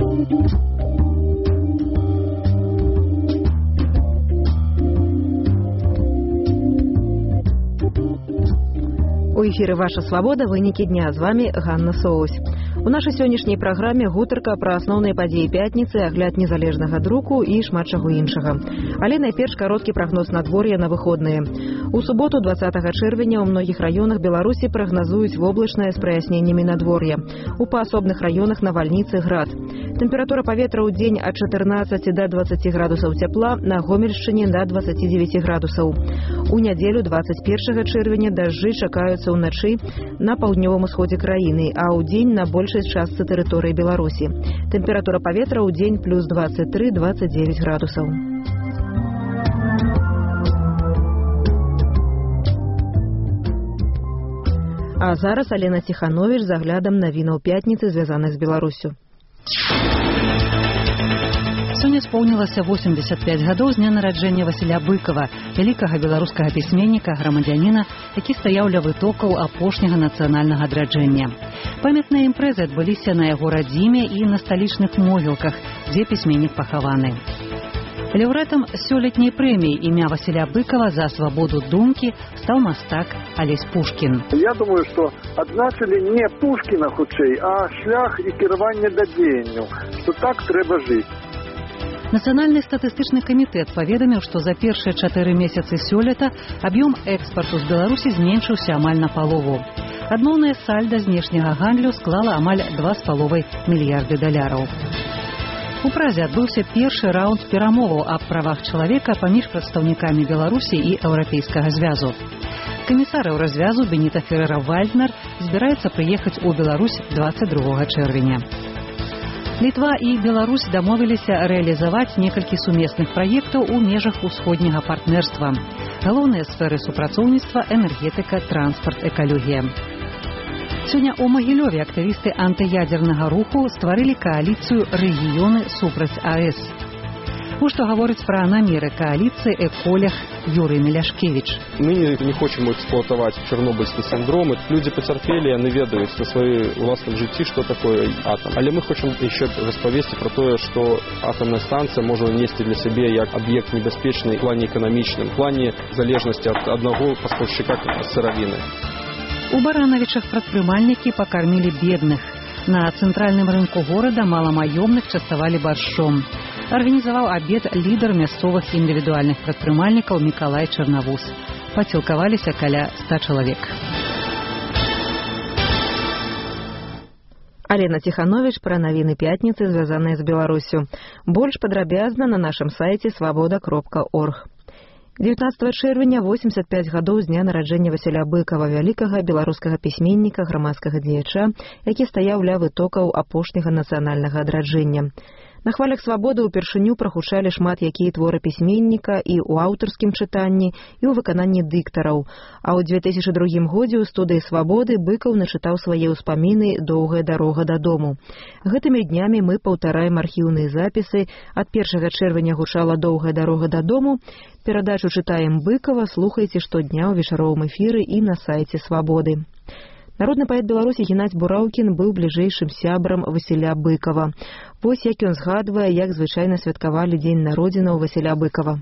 У эфіры «Ваша свабода», вынікі дня. З вами Ганна Соусь. У нашай сённяшняй праграме гутарка пра асноўныя падзеі пятніцы, агляд незалежнага друку і шмат чаго іншага. Але найперш кароткі прагноз надвор'я на выходныя. У суботу, 20 чэрвеня, у многіх раёнах Беларусі прагназуюць воблачнае з праясненнямі надвор'я. У паасобных раёнах навальніцы, град. Тэмпература паветра ў дзень ад 14 до 20 градусаў цяпла, на Гомельшчыне да 29 градусаў. У нядзелю, 21 чэрвеня, дажджы чакаюцца ўначы на паўднёвым усходзе краіны, а ў дзень на большай частцы тэрыторыі Беларусі. Тэмпература паветра ў дзень плюс 23-29 градусаў. А зараз Алена Ціхановіч з аглядам навінаў пятніцы, звязаных з Беларуссю. Сёння споўнілася 85 гадоў з дня нараджэння Васіля Быкова, вялікага беларускага пісьменніка, грамадзяніна, які стаяў ля вытокаў апошняга нацыянальнага адраджэння. Памятныя імпрэзы адбыліся на яго радзіме і на сталічных могілках, дзе пісьменнік пахаваны. Лаўрэатам сёлетняй прэміі імя Васіля Быкова за свабоду думкі стаў мастак Алесь Пушкін. Я думаю, што адзначылі не Пушкіна хутчэй, а шлях і кіраванне да дзеянню, што так трэба жыць. Нацыянальны статыстычны камітэт паведаміў, што за першыя 4 месяцы сёлета аб'ём экспарту з Беларусі зменшыўся амаль напалову. Адмоўнае сальда знешняга гандлю склала амаль 2,5 мільярды даляраў. У Празе адбыўся першы раунд перамоваў аб правах чалавека паміж прадстаўнікамі Беларусі і Еўрапейскага звязу. Камісар Еўразвязу Беніта Феррера-Вальднер збіраецца прыехаць у Беларусь 22 чэрвеня. Літва і Беларусь дамовіліся рэалізаваць некалькі сумесных праектаў у межах усходняга партнерства. Галоўныя сферы супрацоўніцтва – энергетыка, транспарт, экалогія. Сёння ў Магілёве актывісты антыядзернага руху стварылі кааліцыю «Рэгіёны супраць АЭС». Вот что говорит про намеры коалиции эколог Юрий Миляшкевич. Мы не хотим эксплуатовать чернобыльский синдром. Люди потерпели, они ведают на своей властном житті, что такое атом. Але мы хотим еще расповести про то, что атомная станция может нести для себя как объект небезпечный в плане экономичном, в плане залежности от одного поставщика сыровины. У Барановичах прадпрымальнікі покормили бедных. На центральным рынку города маломаёмных частавали борщом. Организовал обед лидер мясцовых индивидуальных прадпрымальнікаў Миколай Черновус. Пацілкаваліся каля 100 чалавек. Алена Ціхановіч пра навіны пятніцы, звязаныя з Беларуссю. Больш падрабязна на нашым сайце свабода.орг. 19 чэрвеня 85 гадоў з дня нараджэння Васіля Быкова, вялікага беларускага пісьменніка, грамадскага дзеяча, які стаяў ля вытокаў апошняга нацыянальнага адраджэння. На хвалях свабоды ўпершыню прагучалі шмат якія творы пісьменніка і ў аўтарскім чытанні, і ў выкананні дыктараў. А ў 2002 годзе ў студыі свабоды Быкаў начытаў свае ўспаміны «Доўгая дарога дадому». Гэтымі днямі мы паўтараем архіўныя запісы. Ад 1 чэрвеня гучала «Доўгая дарога дадому». Перадачу чытаем Быкова слухайце штодня ў вечаровым эфіры і на сайце свабоды. Народны паэт Беларусі Геннадзь Бураўкін быў бліжэйшым сябрам Васіля Быкова. Вось як ён згадвае, як звычайна святкавалі дзень народзінаў Васіля Быкова.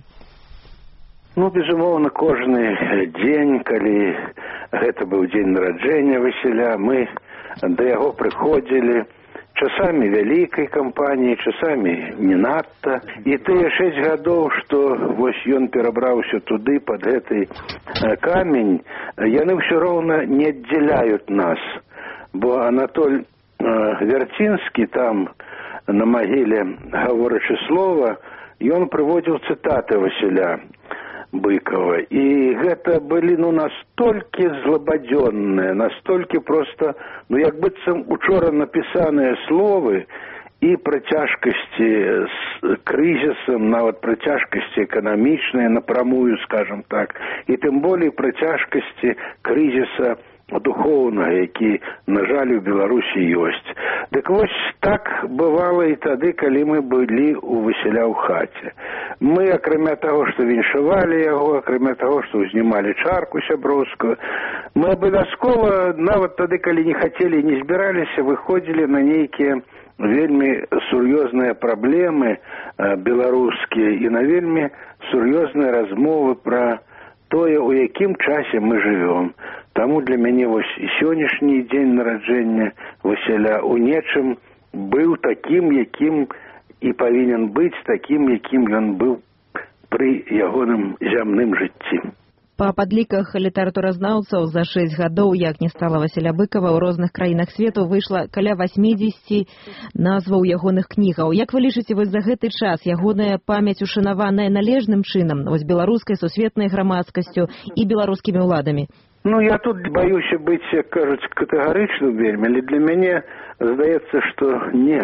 Безумоўна, кожны дзень, калі гэта быў дзень нараджэння Васіля, мы да яго прыходзілі часамі вялікай кампаніі, часамі не надта. І тыя 6 гадоў, што вось ён перабраўся туды, пад гэты камень, яны ўсё роўна не аддзяляюць нас. Бо Анатоль Вярцінскі там на магіле гаворачы слова, ён прыводзіў цытаты Васіля Быкова. І гэта былі настолькі злабадзённыя, настолькі проста, як быццам учора напісаныя словы, і пра цяжкасці з крызісам, нават пра цяжкасці эканамічныя напрамую, скажам так, і тым болей пра цяжкасці крызіса духоўнага, які, на жаль, у Беларусі ёсць. Дык вось так бывала і тады, калі мы былі у Васіля ў хаце. Мы, акрамя таго, што віншавалі яго, акрамя таго, што ўзнімалі чарку сяброўскую, мы абавязкова, нават тады, калі не хацелі, не збіраліся, выходзілі на нейкія вельмі сур'ёзныя праблемы беларускія і на вельмі сур'ёзныя размовы пра тое, у якім часе мы жывём. Таму для мяне вось і сённяшні дзень нараджэння Васіля у нечым быў такім, якім і павінен быць, такім, якім ён быў пры ягоным зямным жыцці. Па падліках літаратуразнаўцаў за 6 гадоў, як не стала Васіля Быкава, ў розных краінах свету выйшла каля 80 назваў ягоных кнігаў. Як вы лічыце, вось за гэты час ягоная памяць ушанаваная належным чынам вось беларускай сусветнай грамадскасцю і беларускімі ўладамі? Ну, я тут баюся быць, як кажуць, катэгарычным вельмі, але для мяне здаецца, што не.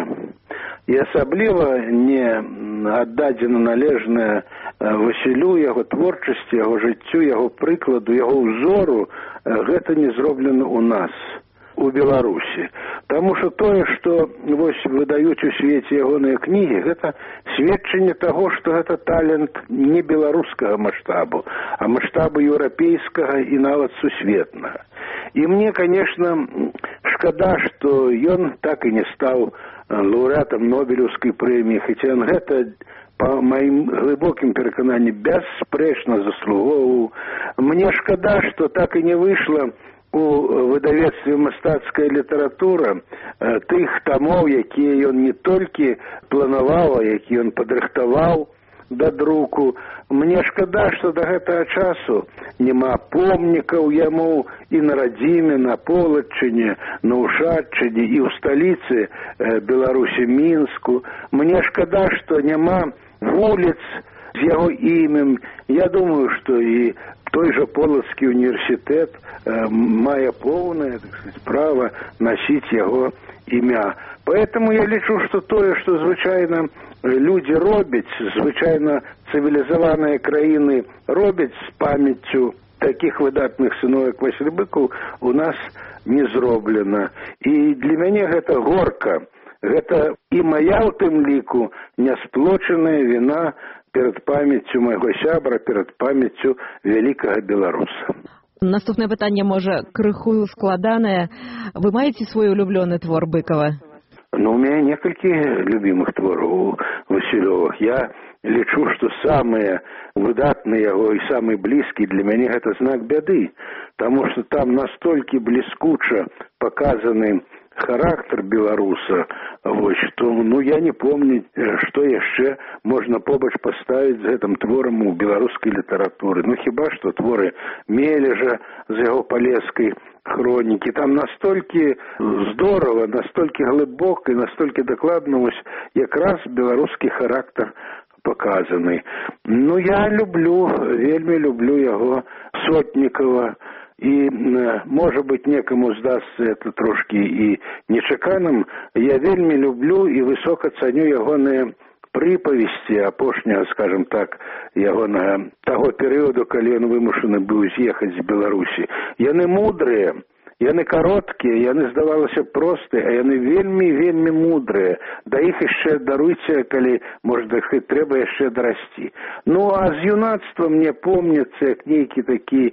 І асабліва не аддадзена належная Васілю, яго творчасці, яго жыццю, яго прыкладу, яго ўзору, гэта не зроблена ў нас, у Беларусі. Таму што тое, што вось выдаюць у свеце ягоныя кнігі, гэта сведчанне таго, што гэта талент не беларускага маштабу, а маштабу еўрапейскага і нават сусветнага. І мне, конечно, шкада, што ён так і не стаў лаўрэатам Нобелеўскай прэміі, хаця ён гэта, па маім глыбокім перакананні, бясспрэчна заслугоўваў. Мне шкада, што так і не выйшла у выдавецтве «Мастацкая літаратура» тых тамоў, якія ён не толькі планаваў, а які ён падрыхтаваў да друку. Мне шкада, што да гэтага часу няма помнікаў яму і на радзіме, на Полаччыне, на Ушаччыне і ў сталіцы Беларусі, Мінску. Мне шкада, што няма вуліц з яго імем. Я думаю, што і той жа Полацкі універсітэт мае поўнае, так сказать, права насіць яго імя. Поэтому я лічу, што тое, што звычайна людзі робяць, звычайна цывілізаваныя краіны робяць з памяццю такіх выдатных сыноў, як Васіль Быкаў, у нас не зроблена. І для мяне гэта горка. Гэта і мая ў тым ліку нясплочаная віна перад памяццю майго сябра, перад памяццю вялікага беларуса. Наступнае пытанне, можа, крыху складанае. Вы маеце свой улюблёны твор Быкава? Ну, у меня некалькі любимых твораў Васілёвых. Я лічу, што самыя выдатныя яго і самы блізкі для мяне гэта знак бяды, таму што там настолькі бліскуча паказаны характар беларуса, вось, што, ну, я не помню, што яшчэ можна побач паставіць з гэтым творам у беларускай літаратуры. Ну, хіба што творы Мележа з яго палескай хронікі. Там настолькі здорава, настолькі глыбока і настолькі дакладна вось якраз беларускі характар паказаны. Ну, я люблю, вельмі люблю яго Сотнікава. І, можа быць, некаму здасться это трошки і нечаканым. Я вельмі люблю і высока цаню ягоныя прыпавесці апошняга, скажем так, ягонага таго перыяду, калі ён вымушаны быў з'ехаць з Беларусі. Яны мудрыя, яны кароткія, яны, здавалася, простыя, а яны вельмі, вельмі мудрыя. Да іх яшчэ даруйце, калі, можа, трэба яшчэ дарасці. Ну, а з юнацтва мне помніцца, як нейкі такі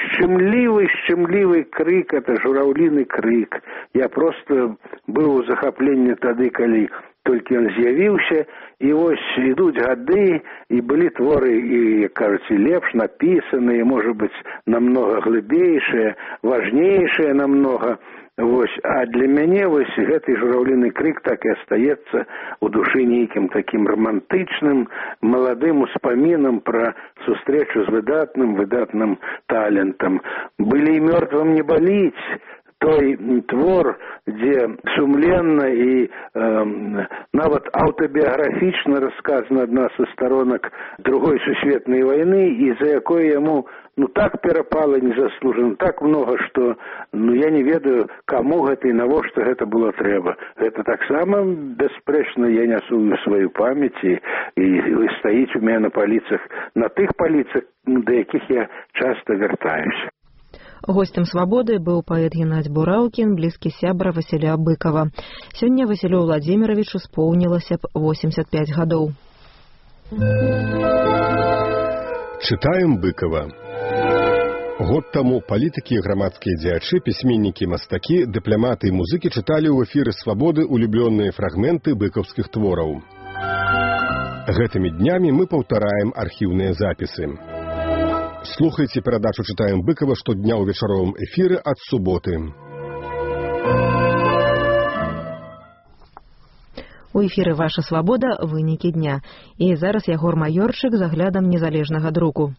шчымлівы крык, это жураўліны крык. Я просто быў у захапленні тады, калі толькі ён з'явіўся, і вось ідуць гады, і былі творы, і, як кажуць, лепш напісаныя, можа быць, намнога глыбейшыя, важнейшыя намнога. Вось, а для мяне вось гэты жураўліны крык так і астаецца у душы нейкім такім романтычным, маладым успамінам пра сустрэчу з выдатным талентам. «Былі і мёртвым не баліць», той твор, дзе сумленна і нават аўтабіяграфічна расказана адна са сторонак Другой сусветнай вайны, і за якой яму, ну, так перапала незаслужана, так много, што, ну, я не ведаю, каму гэта і навошта гэта было трэба. Гэта таксама, бясспрэчна, я нясу ў сваю памяць, і стаіць у мяне на паліцах, на тых паліцах, да якіх я часта вяртаюся. Гостем «Свабоды» быў паэт Геннадзь Бураўкін, блізкі сябра Васіля Быкава. Сёння Васілю Владзіміравічу споўнілася б 85 гадоў. Чытаем Быкава. Год таму палітыкі, грамадскія дзеячы, пісьменнікі, мастакі, дыпламаты і музыкі чыталі ў эфіры «Свабоды» улюблёныя фрагменты быкаўскіх твораў. Гэтымі днямі мы паўтараем архіўныя запісы. Слухайце перадачу «Чытаем Быкава» штодня ў вечаровым эфіры ад суботы. У эфіры «Ваша свабода. Вынікі дня». І зараз Ягор Маёрчык з аглядам незалежнага друку.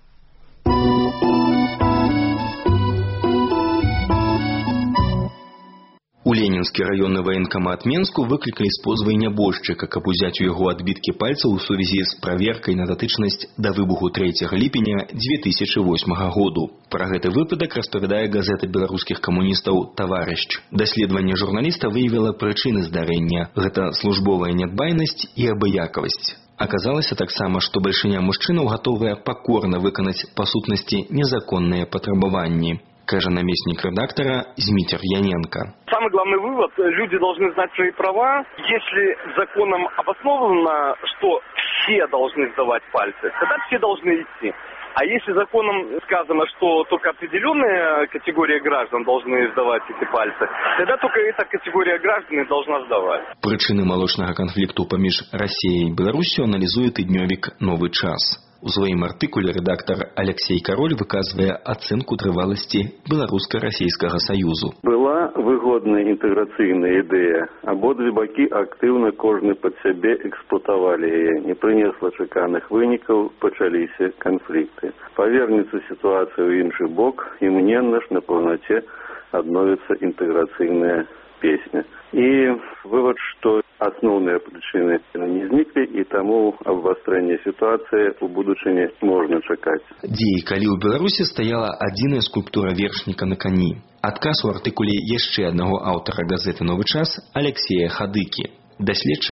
У Ленінскі раённы ваенкамат Менску выклікалі з позвай нябожчыка, каб узяць у яго адбіткі пальцаў у сувязі з праверкай на датычнасць да выбуху 3 ліпеня 2008 году. Пра гэты выпадак распавядае газета беларускіх камуністаў «Таварыш». Даследаванне журналіста выявіла прычыны здарэння. Гэта службовая нядбайнасць і абыякавасць. Аказалася таксама, што бальшыня мужчынаў гатовая пакорна выканаць па сутнасці незаконныя патрабаванні, кажа наместник редактора Змитер Яненко. Самый главный вывод – люди должны знать свои права. Если законом обосновано, что все должны сдавать пальцы, тогда все должны идти. А если законом сказано, что только определенная категория граждан должны сдавать эти пальцы, тогда только эта категория граждан должна сдавать. Причины молочного конфликту поміж Россией и Беларусью анализует дневник «Новый час». У своем артикуле редактор Алексей Король выказывая оценку трывалости Беларуска-Российского союзу. Была выгодная интеграцийная идея. Ободве баки активно кожны под себе эксплуатовали ее. Не принесла чеканных выников, почались конфликты. Повернется ситуация в инший бок, и мненно ж на полноте обновится интеграцийная песня. И вывод, что основные причины не зникли, и тому обострение ситуации у будучыні можно чакать. Дзе і калі ў Беларусі стаяла адзіная скульптура вершніка на кані. Адказ у артыкуле яшчэ аднаго аўтара газеты «Новы час» Алексея Хадыкі. Даследчык